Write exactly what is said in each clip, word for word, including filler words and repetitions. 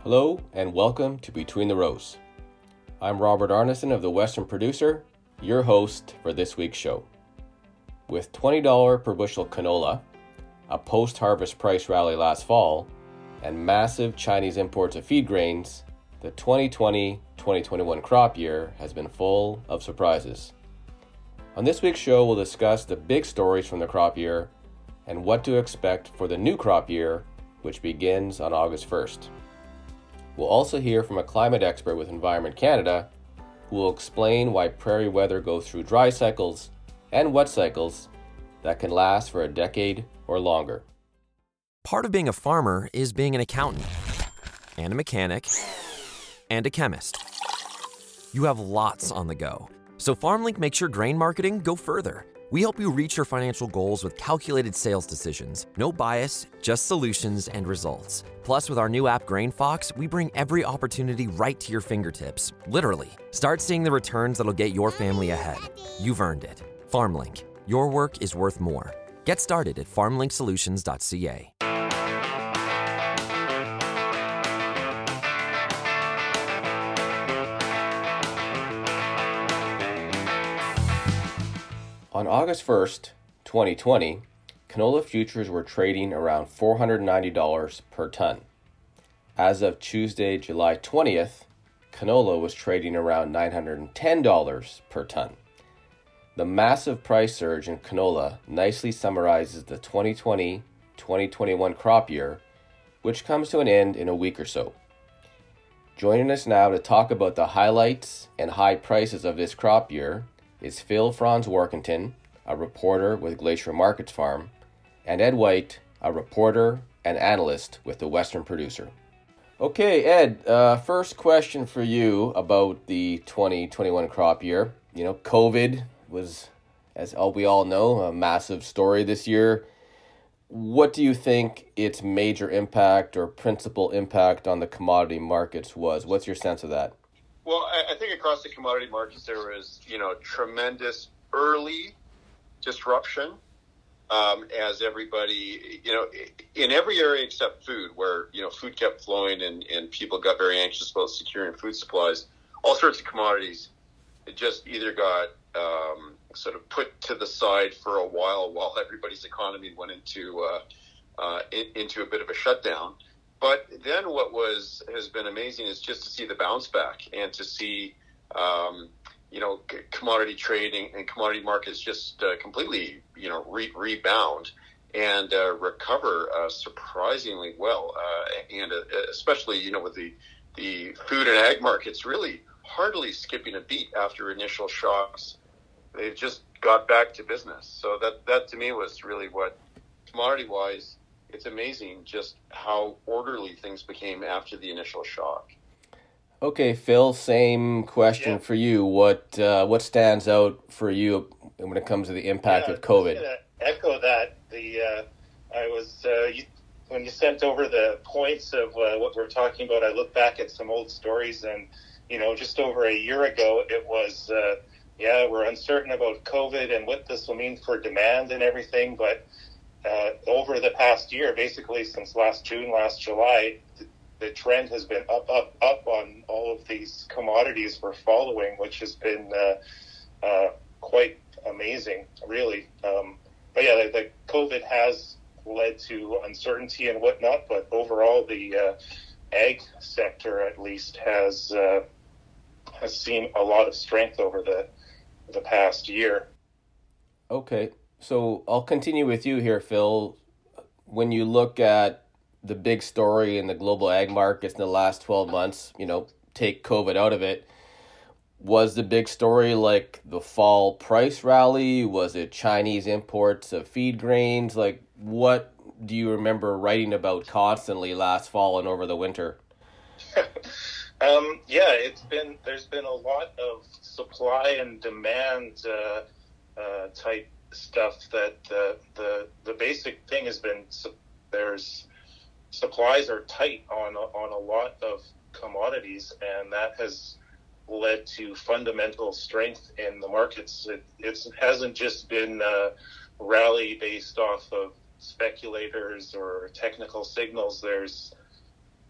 Hello and welcome to Between the Rows. I'm Robert Arneson of The Western Producer, your host for this week's show. With twenty dollars per bushel canola, a post-harvest price rally last fall, and massive Chinese imports of feed grains, the twenty twenty twenty twenty-one crop year has been full of surprises. On this week's show, we'll discuss the big stories from the crop year and what to expect for the new crop year, which begins on August first. We'll also hear from a climate expert with Environment Canada who will explain why prairie weather goes through dry cycles and wet cycles that can last for a decade or longer. Part of being a farmer is being an accountant, and a mechanic, and a chemist. You have lots on the go, so FarmLink makes your grain marketing go further. We help you reach your financial goals with calculated sales decisions. No bias, just solutions and results. Plus, with our new app GrainFox, we bring every opportunity right to your fingertips. Literally. Start seeing the returns that'll get your family ahead. You've earned it. FarmLink. Your work is worth more. Get started at farm link solutions dot c a. On August first, twenty twenty, canola futures were trading around four hundred ninety dollars per ton. As of Tuesday, July twentieth, canola was trading around nine hundred ten dollars per ton. The massive price surge in canola nicely summarizes the twenty twenty twenty twenty-one crop year, which comes to an end in a week or so. Joining us now to talk about the highlights and high prices of this crop year is Phil Franz Warkentin, a reporter with Glacier Markets Farm, and Ed White, a reporter and analyst with The Western Producer. Okay, Ed, uh, first question for you about the twenty twenty-one crop year. You know, COVID was, as all we all know, a massive story this year. What do you think its major impact or principal impact on the commodity markets was? What's your sense of that? Well, I think across the commodity markets, there was, you know, tremendous early disruption um, as everybody, you know, in every area except food, where, you know, food kept flowing and, and people got very anxious about securing food supplies. All sorts of commodities, it just either got um, sort of put to the side for a while while everybody's economy went into uh, uh, in, into a bit of a shutdown. But then what was has been amazing is just to see the bounce back and to see, um, you know, c- commodity trading and commodity markets just uh, completely, you know, re- rebound and uh, recover uh, surprisingly well. Uh, and uh, especially, you know, with the, the food and ag markets really hardly skipping a beat after initial shocks. They've just got back to business. So that, that to me was really what, commodity-wise, it's amazing just how orderly things became after the initial shock. Okay, Phil, same question yeah. for you. What uh, what stands out for you when it comes to the impact yeah, of COVID? I was going to echo that. The uh, I was uh, you, when you sent over the points of uh, what we're talking about, I looked back at some old stories, and you know, just over a year ago, it was uh, yeah, we're uncertain about COVID and what this will mean for demand and everything, but Uh, over the past year, basically since last June, last July, the, the trend has been up, up, up on all of these commodities we're following, which has been uh, uh, quite amazing, really. Um, but yeah, the, the COVID has led to uncertainty and whatnot, but overall the uh, ag sector at least has uh, has seen a lot of strength over the the past year. Okay. So I'll continue with you here, Phil. When you look at the big story in the global ag markets in the last twelve months, you know, take COVID out of it, was the big story like the fall price rally? Was it Chinese imports of feed grains? Like, what do you remember writing about constantly last fall and over the winter? um, yeah, it's been, there's been a lot of supply and demand uh, uh, type stuff that uh, the the basic thing has been there's supplies are tight on on a lot of commodities, and that has led to fundamental strength in the markets. It it's, hasn't just been a rally based off of speculators or technical signals. There's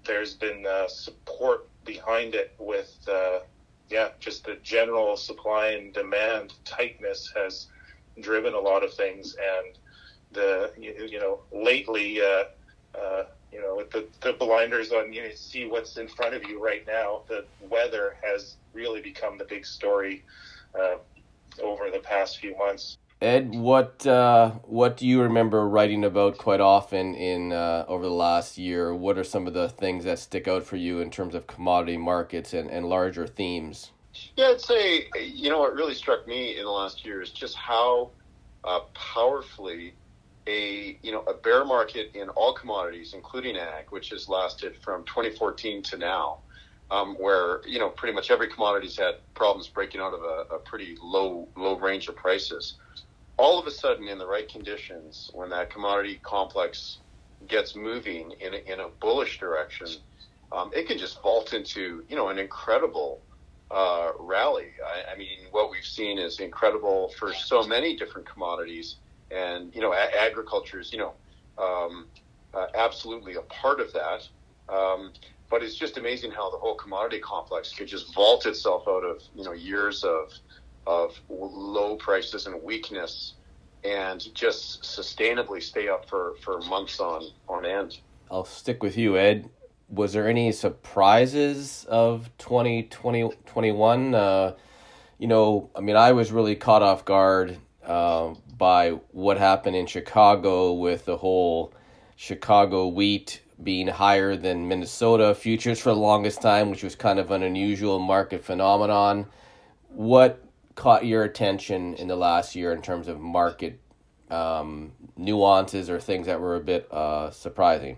there's been uh, support behind it with, uh, yeah, just the general supply and demand tightness has driven a lot of things. And the, you, you know, lately, uh, uh, you know, with the, the blinders on, you see what's in front of you right now. The weather has really become the big story uh, over the past few months. Ed, what uh, what do you remember writing about quite often in uh, over the last year? What are some of the things that stick out for you in terms of commodity markets and, and larger themes? Yeah, I'd say, you know, what really struck me in the last year is just how uh, powerfully a, you know, a bear market in all commodities, including ag, which has lasted from twenty fourteen to now, um, where, you know, pretty much every commodity's had problems breaking out of a, a pretty low, low range of prices. All of a sudden, in the right conditions, when that commodity complex gets moving in a, in a bullish direction, um, it can just vault into, you know, an incredible uh, rally. I, I mean, what we've seen is incredible for so many different commodities, and, you know, a- agriculture is, you know, um, uh, absolutely a part of that. Um, but it's just amazing how the whole commodity complex could just vault itself out of, you know, years of of low prices and weakness and just sustainably stay up for, for months on, on end. I'll stick with you, Ed. Was there any surprises of twenty twenty, twenty-one? Uh, you know, I mean, I was really caught off guard uh, by what happened in Chicago with the whole Chicago wheat being higher than Minnesota futures for the longest time, which was kind of an unusual market phenomenon. What caught your attention in the last year in terms of market um, nuances or things that were a bit uh, surprising?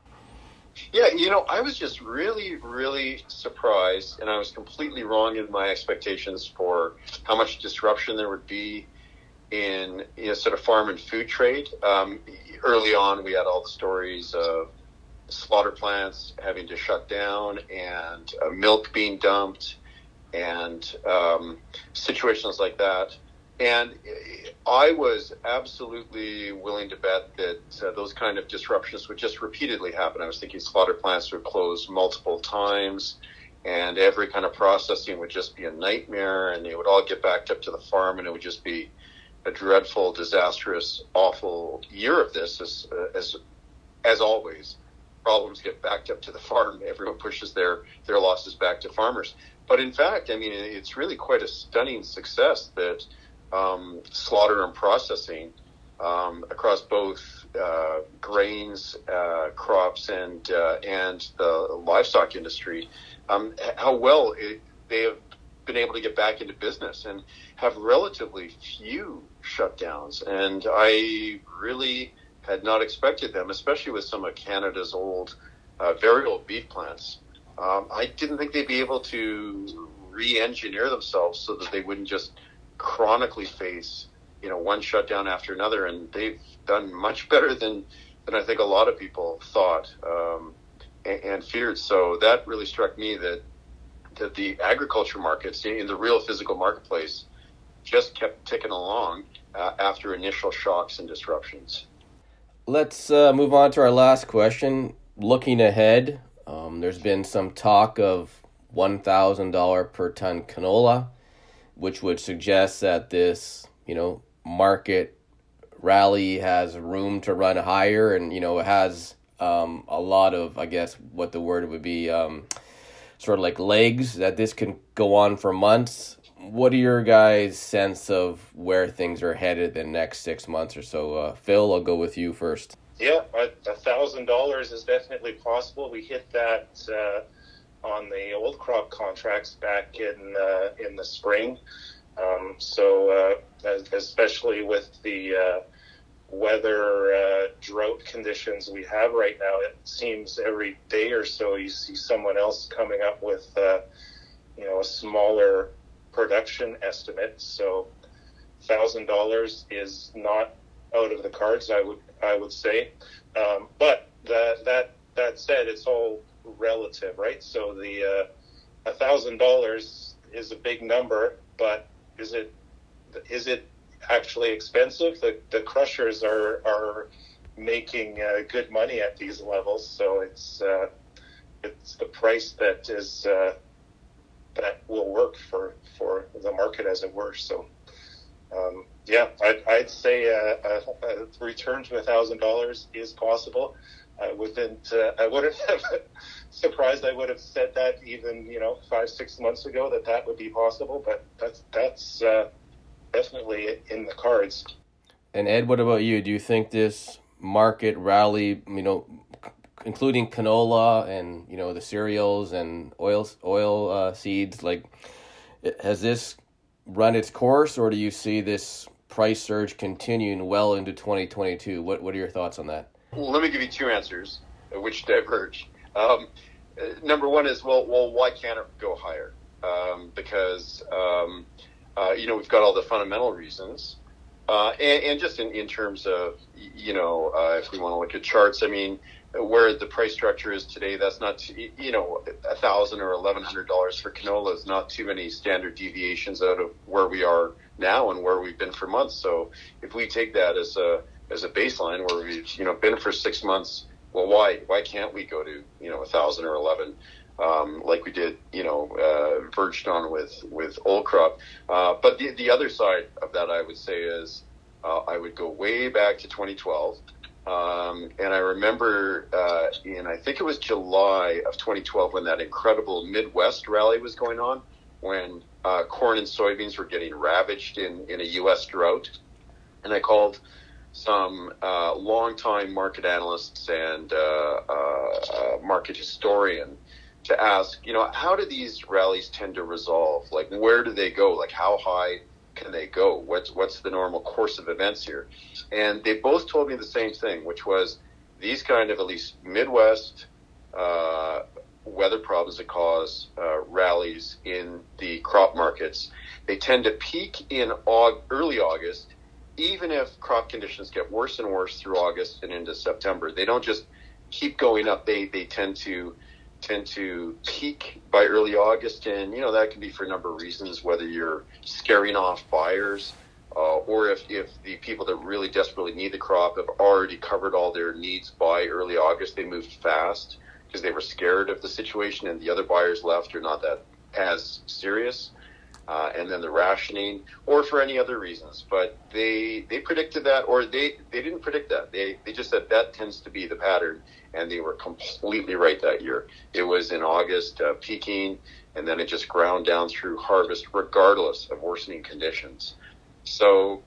Yeah, you know, I was just really, really surprised, and I was completely wrong in my expectations for how much disruption there would be in, you know, sort of farm and food trade. Um, early on, we had all the stories of slaughter plants having to shut down and uh, milk being dumped and um, situations like that. And I was absolutely willing to bet that uh, those kind of disruptions would just repeatedly happen. I was thinking slaughter plants would close multiple times, and every kind of processing would just be a nightmare, and they would all get backed up to the farm, and it would just be a dreadful, disastrous, awful year of this. As as as always, problems get backed up to the farm. Everyone pushes their their losses back to farmers. But in fact, I mean, it's really quite a stunning success that um, slaughter and processing um, across both uh, grains, uh, crops, and uh, and the livestock industry, um, how well it, they have been able to get back into business and have relatively few shutdowns. And I really had not expected them, especially with some of Canada's old, uh, very old beef plants. Um, I didn't think they'd be able to re-engineer themselves so that they wouldn't just chronically face, you know, one shutdown after another. And they've done much better than, than I think a lot of people thought um, and, and feared. So that really struck me that that the agriculture markets in the real physical marketplace just kept ticking along uh, after initial shocks and disruptions. Let's uh, move on to our last question. Looking ahead, um, there's been some talk of one thousand dollars per ton canola, which would suggest that this, you know, market rally has room to run higher, and, you know, it has um, a lot of, I guess, what the word would be, um, sort of like legs, that this can go on for months. What are your guys' sense of where things are headed the next six months or so? Uh, Phil, I'll go with you first. Yeah, a thousand dollars is definitely possible. We hit that uh, on the old crop contracts back in uh, in the spring. Um, so uh, especially with the uh, weather uh, drought conditions we have right now, it seems every day or so you see someone else coming up with uh, you know a smaller production estimate. So thousand dollars is not out of the cards, I would I would say. Um, but that that that said, it's all relative, right? So the uh, a thousand dollars is a big number, but is it is it actually expensive? The the crushers are are making uh, good money at these levels, so it's uh, it's the price that is uh, that will work for, for the market, as it were. So, um, yeah, I'd, I'd say a, a, a return to a thousand dollars is possible. I wouldn't. Uh, I wouldn't have surprised. I would have said that even you know five, six months ago that that would be possible. But that's that's uh, definitely in the cards. And Ed, what about you? Do you think this market rally, you know, including canola and you know the cereals and oil oil uh, seeds, like, has this run its course, or do you see this price surge continuing well into twenty twenty-two? What What are your thoughts on that? Well, let me give you two answers, which diverge. Um, number one is, well, well, why can't it go higher? Um, because, um, uh, you know, we've got all the fundamental reasons. Uh, and, and just in, in terms of, you know, uh, if we want to look at charts, I mean, where the price structure is today, that's not, you know, a thousand or eleven hundred dollars for canola is not too many standard deviations out of where we are now and where we've been for months. So if we take that as a as a baseline where we've, you know, been for six months, well, why, why can't we go to, you know, a thousand or eleven, um, like we did, you know, uh, verged on with, with old crop. Uh, but the, the other side of that, I would say is, uh, I would go way back to twenty twelve. Um, and I remember, uh, in, I think it was July of twenty twelve when that incredible Midwest rally was going on, when, uh, corn and soybeans were getting ravaged in, in a U S drought. And I called some uh, longtime market analysts and uh, uh, uh, market historian to ask, you know, how do these rallies tend to resolve? Like, where do they go? Like, how high can they go? What's what's the normal course of events here? And they both told me the same thing, which was these kind of at least Midwest uh, weather problems that cause uh, rallies in the crop markets, they tend to peak in aug- early August. Even if crop conditions get worse and worse through August and into September, they don't just keep going up. They they tend to tend to peak by early August, and you know that can be for a number of reasons. Whether you're scaring off buyers, uh, or if if the people that really desperately need the crop have already covered all their needs by early August, they moved fast because they were scared of the situation, and the other buyers left are not that as serious. Uh, and then the rationing, or for any other reasons. But they they predicted that, or they, they didn't predict that. They they just said that tends to be the pattern, and they were completely right that year. It was in August, uh, peaking, and then it just ground down through harvest, regardless of worsening conditions. So,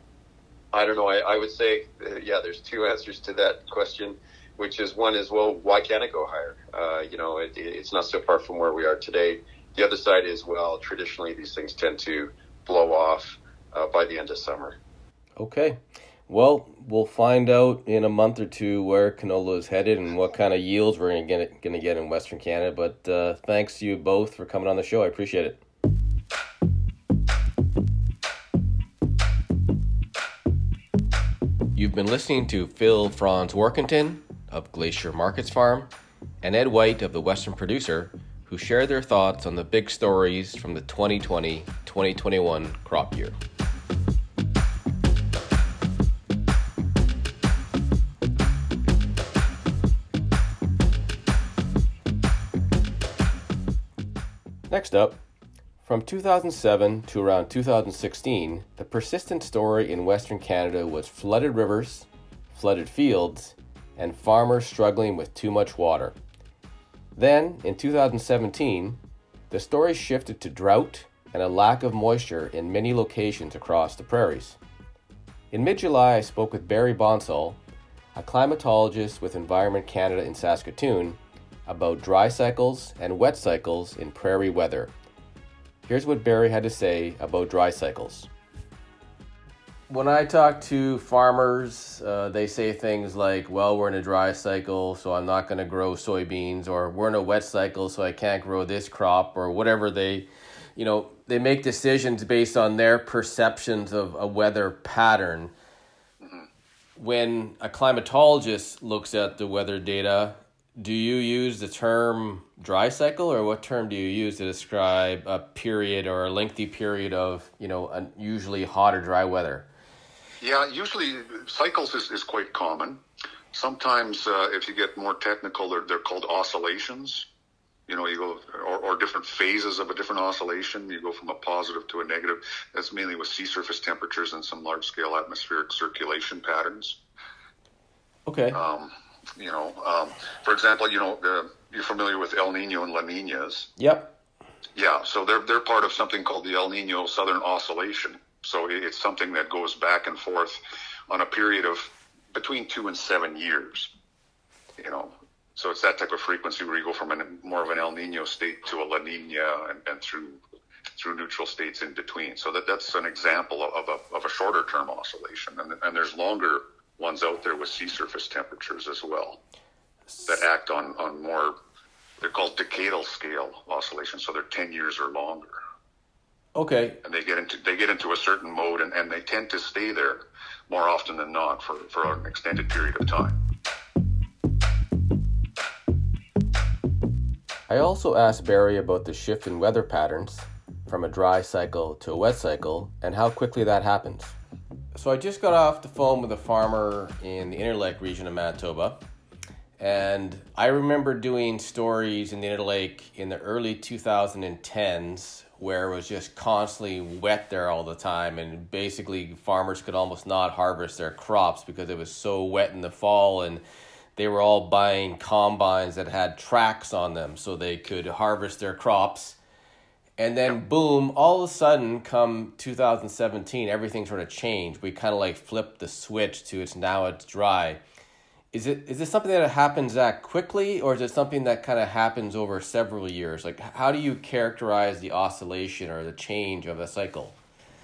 I don't know, I, I would say, uh, yeah, there's two answers to that question, which is one is, well, why can't it go higher? Uh, you know, it, it's not so far from where we are today. The other side is, well, traditionally these things tend to blow off uh, by the end of summer. Okay. Well, we'll find out in a month or two where canola is headed and what kind of yields we're going to get going to get in Western Canada. But uh, thanks to you both for coming on the show. I appreciate it. You've been listening to Phil Franz Workington of Glacier Markets Farm and Ed White of The Western Producer, who share their thoughts on the big stories from the twenty twenty twenty twenty-one crop year. Next up, from two thousand seven to around two thousand sixteen, the persistent story in Western Canada was flooded rivers, flooded fields, and farmers struggling with too much water. Then, in two thousand seventeen, the story shifted to drought and a lack of moisture in many locations across the prairies. In mid-July, I spoke with Barry Bonsall, a climatologist with Environment Canada in Saskatoon, about dry cycles and wet cycles in prairie weather. Here's what Barry had to say about dry cycles. When I talk to farmers, uh, they say things like, well, we're in a dry cycle, so I'm not going to grow soybeans, or we're in a wet cycle, so I can't grow this crop, or whatever. They, you know, they make decisions based on their perceptions of a weather pattern. Mm-hmm. When a climatologist looks at the weather data, do you use the term dry cycle, or what term do you use to describe a period or a lengthy period of, you know, unusually hot or dry weather? Yeah, usually cycles is, is quite common. Sometimes uh, if you get more technical, they're, they're called oscillations. You know, you go, or, or different phases of a different oscillation. You go from a positive to a negative. That's mainly with sea surface temperatures and some large-scale atmospheric circulation patterns. Okay. Um, you know, um, for example, you know, uh, you're familiar with El Nino and La Niñas. Yep. Yeah, so they're they're part of something called the El Nino Southern Oscillation. So it's something that goes back and forth on a period of between two and seven years. You know. So it's that type of frequency where you go from a, more of an El Nino state to a La Nina and, and through through neutral states in between. So that, that's an example of a, of a shorter term oscillation. And, and there's longer ones out there with sea surface temperatures as well that act on, on more, they're called decadal scale oscillations. So they're ten years or longer. Okay. And they get into they get into a certain mode and, and they tend to stay there more often than not for, for an extended period of time. I also asked Barry about the shift in weather patterns from a dry cycle to a wet cycle and how quickly that happens. So I just got off the phone with a farmer in the Interlake region of Manitoba, and I remember doing stories in the Interlake in the early twenty tens where it was just constantly wet there all the time, and basically farmers could almost not harvest their crops because it was so wet in the fall, and they were all buying combines that had tracks on them so they could harvest their crops. And then boom, all of a sudden come two thousand seventeen, everything sort of changed. We kind of like flipped the switch to it's now it's dry. Is it is this something that happens that quickly, or is it something that kind of happens over several years? Like, how do you characterize the oscillation or the change of a cycle?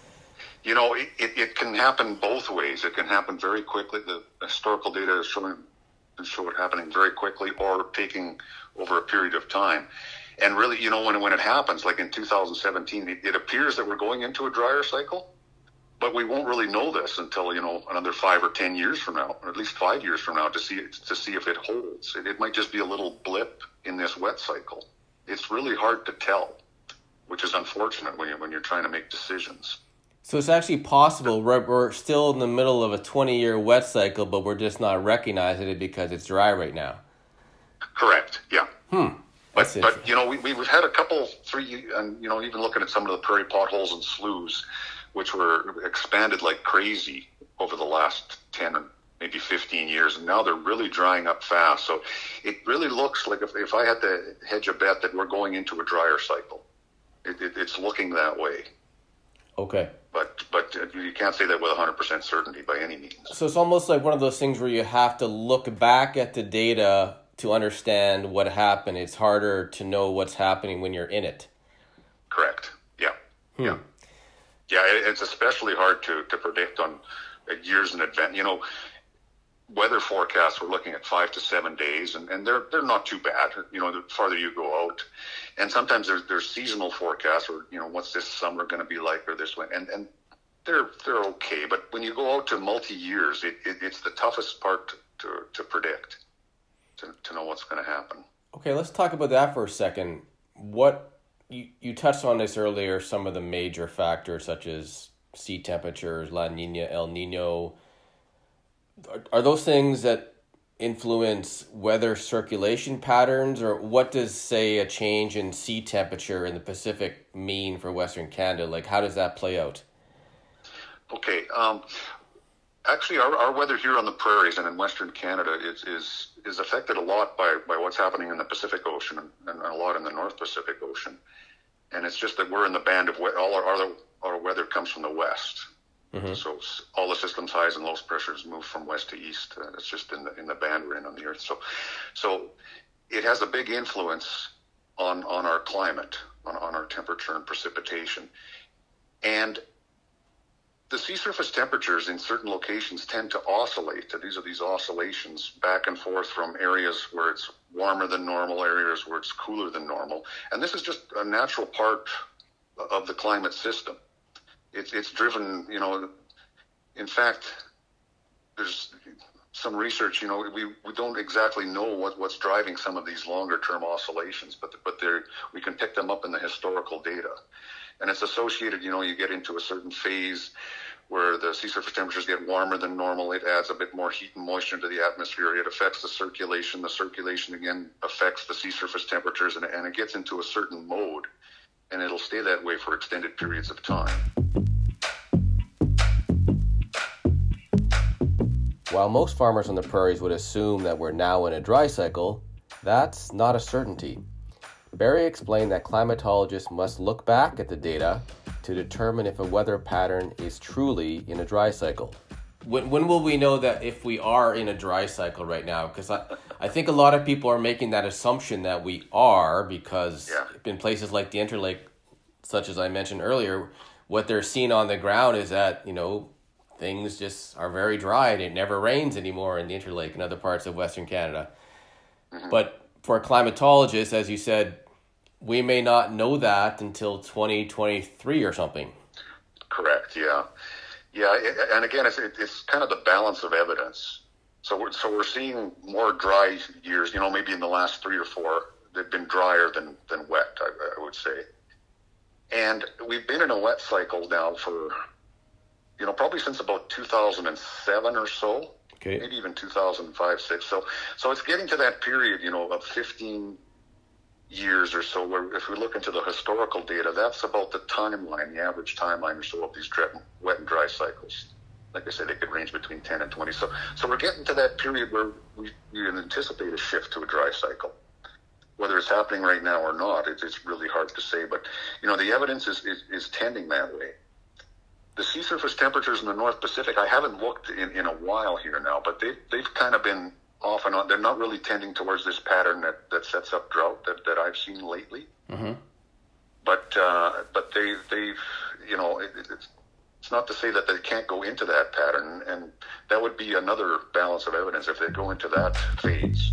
You know, it, it, it can happen both ways. It can happen very quickly. The historical data is showing show it happening very quickly or taking over a period of time. And really, you know, when when it happens, like in two thousand seventeen, it, it appears that we're going into a drier cycle, but we won't really know this until, you know, another five or ten years from now, or at least five years from now to see to see if it holds. It, it might just be a little blip in this wet cycle. It's really hard to tell, which is unfortunate when you're, when you're trying to make decisions. So it's actually possible we're, we're still in the middle of a twenty-year wet cycle, but we're just not recognizing it because it's dry right now. Correct, yeah. Hmm. But, but you know, we, we've had a couple, three, and, you know, even looking at some of the prairie potholes and sloughs, which were expanded like crazy over the last ten or maybe fifteen years, and now they're really drying up fast. So it really looks like if, if I had to hedge a bet that we're going into a drier cycle. It, it, it's looking that way. Okay. But but you can't say that with one hundred percent certainty by any means. So it's almost like one of those things where you have to look back at the data to understand what happened. It's harder to know what's happening when you're in it. Correct. Yeah. Hmm. Yeah. Yeah, it's especially hard to, to predict on years in advance. You know, weather forecasts, we're looking at five to seven days, and, and they're they're not too bad, you know, the farther you go out. And sometimes there's there's seasonal forecasts, or, you know, what's this summer going to be like, or this one, and and they're they're okay. But when you go out to multi years, it, it it's the toughest part to to predict, to to know what's going to happen. Okay, let's talk about that for a second. What you you touched on this earlier, some of the major factors such as sea temperatures, La Nina, El Nino. Are, are those things that influence weather circulation patterns, or what does, say, a change in sea temperature in the Pacific mean for Western Canada? Like, how does that play out? Okay. Um, actually, our, our weather here on the prairies and in Western Canada is is, is affected a lot by, by what's happening in the Pacific Ocean and, and a lot in the North Pacific Ocean. And it's just that we're in the band of we- all our, our our weather comes from the west. Mm-hmm. So all the systems, highs and lows pressures move from west to east. Uh, it's just in the in the band we're in on the Earth. So, so it has a big influence on on our climate, on, on our temperature and precipitation. And the sea surface temperatures in certain locations tend to oscillate. These are these oscillations back and forth from areas where it's warmer than normal, areas where it's cooler than normal. And this is just a natural part of the climate system. It's it's driven, you know, in fact, there's some research, you know, we, we don't exactly know what, what's driving some of these longer term oscillations, but but they're, we can pick them up in the historical data. And it's associated, you know, you get into a certain phase where the sea surface temperatures get warmer than normal. It adds a bit more heat and moisture into the atmosphere. It affects the circulation. The circulation, again, affects the sea surface temperatures, and, and it gets into a certain mode, and it'll stay that way for extended periods of time. While most farmers on the prairies would assume that we're now in a dry cycle, that's not a certainty. Barry explained that climatologists must look back at the data to determine if a weather pattern is truly in a dry cycle. When, when will we know that if we are in a dry cycle right now? Because I, I think a lot of people are making that assumption that we are, because yeah. in places like the Interlake, such as I mentioned earlier, what they're seeing on the ground is that, you know, things just are very dry and it never rains anymore in the Interlake and other parts of Western Canada. Mm-hmm. But for climatologists, as you said, we may not know that until twenty twenty-three or something. Correct, yeah. Yeah, and again, it's, it's kind of the balance of evidence. So we're, so we're seeing more dry years, you know, maybe in the last three or four, they've been drier than, than wet, I, I would say. And we've been in a wet cycle now for, you know, probably since about two thousand seven or so, okay. Maybe even two thousand five, six. So, so it's getting to that period, you know, of fifteen years or so, where if we look into the historical data, that's about the timeline, the average timeline or so of these wet and dry cycles. Like I said, they could range between ten and twenty. So, so we're getting to that period where we, we anticipate a shift to a dry cycle. Whether it's happening right now or not, it's, it's really hard to say. But, you know, the evidence is, is, is tending that way. The sea surface temperatures in the North Pacific, I haven't looked in, in a while here now, but they, they've kind of been off and on. They're not really tending towards this pattern that, that sets up drought that, that I've seen lately. Mm-hmm. But uh, but they, they've, you know, it, it's, it's not to say that they can't go into that pattern, and that would be another balance of evidence if they go into that phase.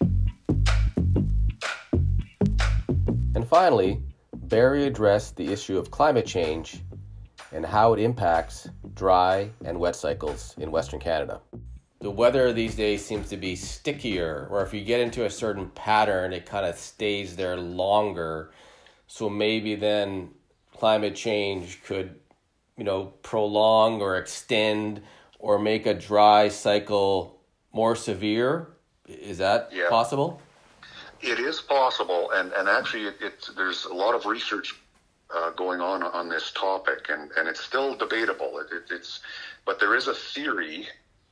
And finally, Barry addressed the issue of climate change and how it impacts dry and wet cycles in Western Canada. The weather these days seems to be stickier, or if you get into a certain pattern, it kind of stays there longer. So maybe then climate change could, you know, prolong or extend or make a dry cycle more severe. Is that yeah. possible? It is possible, and, and actually it, it's, there's a lot of research uh, going on on this topic, and, and it's still debatable. It, it, it's, but there is a theory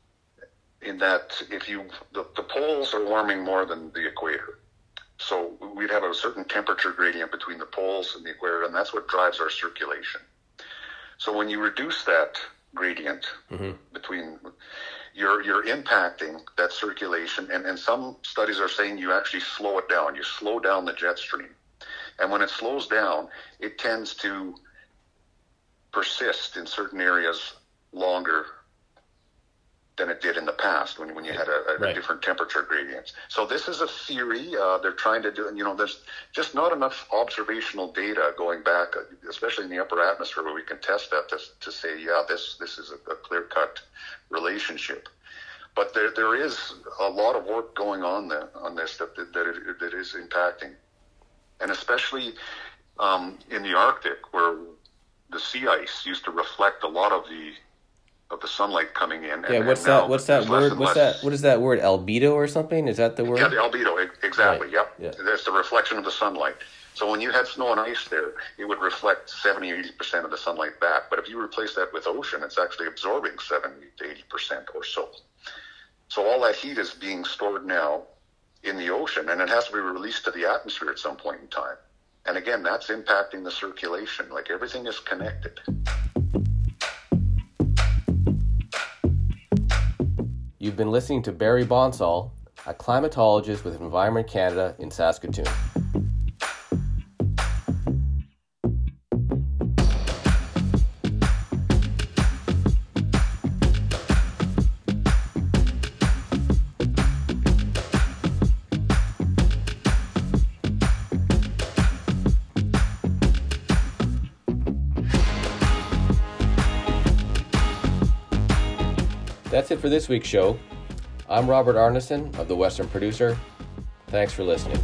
in that if you, the, the poles are warming more than the equator. So we'd have a certain temperature gradient between the poles and the equator, and that's what drives our circulation. So when you reduce that gradient mm-hmm. between, you're you're impacting that circulation, and, and some studies are saying you actually slow it down. You slow down the jet stream. And when it slows down, it tends to persist in certain areas longer than it did in the past when, when you had a, a right. different temperature gradients. So this is a theory. Uh, they're trying to do, you know, there's just not enough observational data going back, especially in the upper atmosphere, where we can test that to, to say, yeah, this this is a, a clear-cut relationship. But there there is a lot of work going on there, on this that that, it, that is impacting. And especially um, in the Arctic, where the sea ice used to reflect a lot of the of the sunlight coming in. Yeah, and, what's and that? What's that word? What's less. that? What is that word? Albedo or something? Is that the word? Yeah, the albedo. Exactly. Right. Yep. Yeah. That's the reflection of the sunlight. So when you had snow and ice there, it would reflect seventy, eighty percent of the sunlight back. But if you replace that with ocean, it's actually absorbing seventy to eighty percent or so. So all that heat is being stored now in the ocean, and it has to be released to the atmosphere at some point in time. And again, that's impacting the circulation. Like, everything is connected. You've been listening to Barry Bonsall, a climatologist with Environment Canada in Saskatoon. That's it for this week's show. I'm Robert Arneson of The Western Producer. Thanks for listening.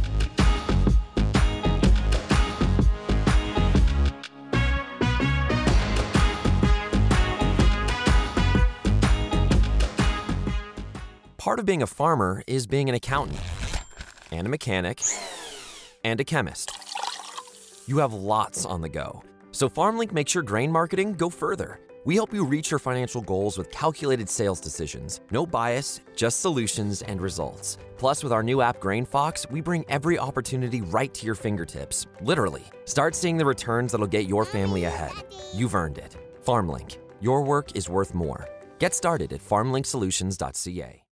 part of being a farmer is being an accountant, and a mechanic, and a chemist. You have lots on the go, so FarmLink makes your grain marketing go further. We help you reach your financial goals with calculated sales decisions. No bias, just solutions and results. Plus, with our new app GrainFox, we bring every opportunity right to your fingertips, literally. Start seeing the returns that'll get your family ahead. You've earned it. FarmLink. Your work is worth more. Get started at farm link solutions dot c a.